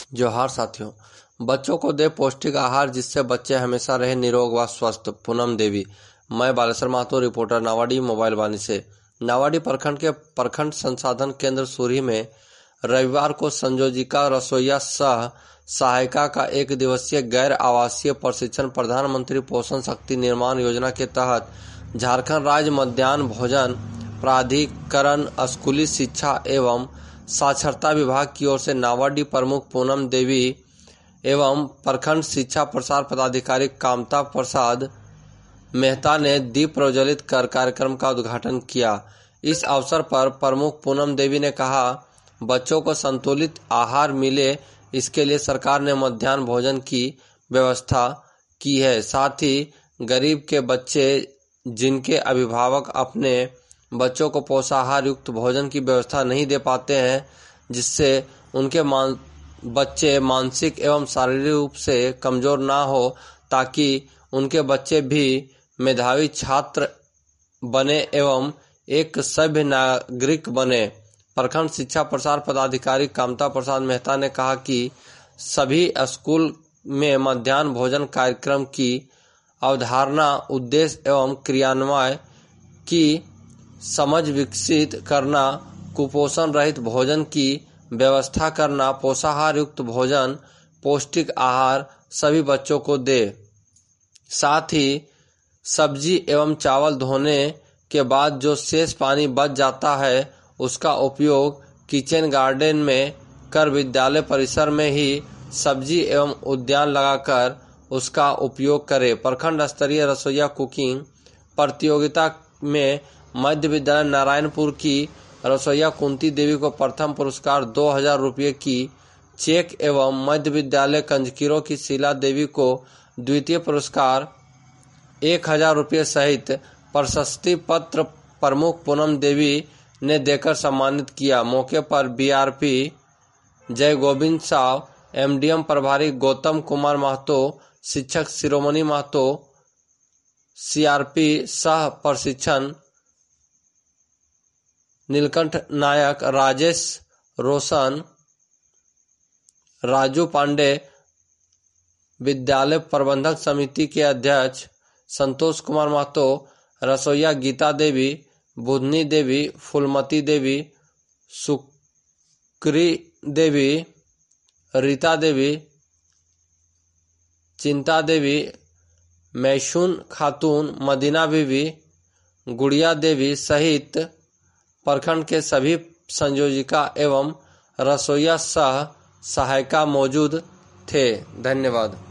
जोहार साथियों, बच्चों को दे पौष्टिक आहार जिससे बच्चे हमेशा रहे निरोग व स्वस्थ। पूनम देवी। मैं बालेश्वर महतो, रिपोर्टर, नावाडी मोबाइल वाणी से। नावाडी प्रखंड के प्रखंड संसाधन केंद्र सूरी में रविवार को संयोजिका रसोईया सह सहायिका का एक दिवसीय गैर आवासीय प्रशिक्षण प्रधानमंत्री पोषण शक्ति निर्माण योजना के तहत झारखंड राज्य मध्याह्न भोजन प्राधिकरण, स्कूली शिक्षा एवं साक्षरता विभाग की ओर से नावाडी प्रमुख पूनम देवी एवं प्रखंड शिक्षा प्रसार पदाधिकारी कामता प्रसाद मेहता ने दीप प्रज्वलित कर कार्यक्रम का उद्घाटन किया। इस अवसर पर प्रमुख पूनम देवी ने कहा, बच्चों को संतुलित आहार मिले इसके लिए सरकार ने मध्याह्न भोजन की व्यवस्था की है। साथ ही गरीब के बच्चे जिनके अभिभावक अपने बच्चों को पोषाहार युक्त भोजन की व्यवस्था नहीं दे पाते हैं, जिससे उनके बच्चे मानसिक एवं शारीरिक रूप से कमजोर ना हो, ताकि उनके बच्चे भी मेधावी छात्र बने एवं एक सभ्य नागरिक बने। प्रखंड शिक्षा प्रसार पदाधिकारी कामता प्रसाद मेहता ने कहा कि सभी स्कूल में मध्याह्न भोजन कार्यक्रम की अवधारणा, उद्देश्य एवं क्रियान्वयन की समझ विकसित करना, कुपोषण रहित भोजन की व्यवस्था करना, पोषाहार युक्त भोजन, पौष्टिक आहार सभी बच्चों को दे। साथ ही सब्जी एवं चावल धोने के बाद जो शेष पानी बच जाता है उसका उपयोग किचन गार्डन में कर विद्यालय परिसर में ही सब्जी एवं उद्यान लगाकर उसका उपयोग करें। प्रखंड स्तरीय रसोईया कुकिंग प्रतियोगिता में मध्य विद्यालय नारायणपुर की रसोईया कुंती देवी को प्रथम पुरस्कार 2000 रुपये की चेक एवं मध्य विद्यालय कंजकीरो की शीला देवी को द्वितीय पुरस्कार 1000 रुपये सहित प्रशस्ति पत्र प्रमुख पूनम देवी ने देकर सम्मानित किया। मौके पर बीआरपी जय गोविंद साव, एमडीएम प्रभारी गौतम कुमार महतो, शिक्षक शिरोमणि महतो, सीआरपी सह प्रशिक्षण नीलकंठ नायक, राजेश रोशन, राजू पांडे, विद्यालय प्रबंधक समिति के अध्यक्ष संतोष कुमार महतो, रसोईया गीता देवी, बुधनी देवी, फूलमती देवी, सुक्री देवी, रीता देवी, चिंता देवी, मैशून खातून, मदीना बीवी, गुड़िया देवी सहित प्रखंड के सभी संयोजिका एवं रसोईया सह सहायिका मौजूद थे। धन्यवाद।